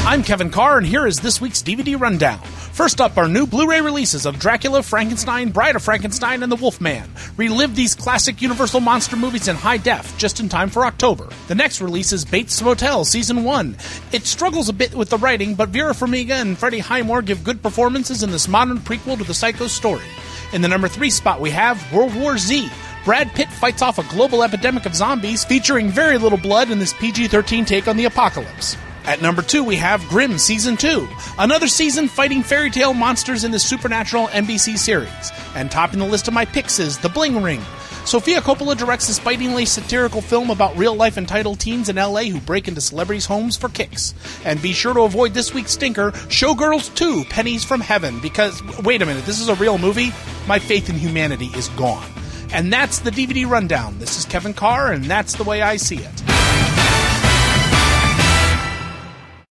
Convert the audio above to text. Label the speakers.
Speaker 1: I'm Kevin Carr, and here is this week's DVD Rundown. First up, our new Blu-ray releases of Dracula, Frankenstein, Bride of Frankenstein, and The Wolfman. Relive these classic Universal monster movies in high def, just in time for October. The next release is Bates Motel Season 1. It struggles a bit with the writing, but Vera Farmiga and Freddie Highmore give good performances in this modern prequel to the Psycho story. In the number 3 spot, we have World War Z. Brad Pitt fights off a global epidemic of zombies, featuring very little blood in this PG-13 take on the apocalypse. At number 2, we have Grimm Season 2, another season fighting fairy tale monsters in the supernatural NBC series. And topping the list of my picks is The Bling Ring. Sofia Coppola directs this bitingly satirical film about real-life entitled teens in LA who break into celebrities' homes for kicks. And be sure to avoid this week's stinker, Showgirls 2, Pennies from Heaven, because, wait a minute, this is a real movie? My faith in humanity is gone. And that's the DVD Rundown. This is Kevin Carr, and that's the way I see it.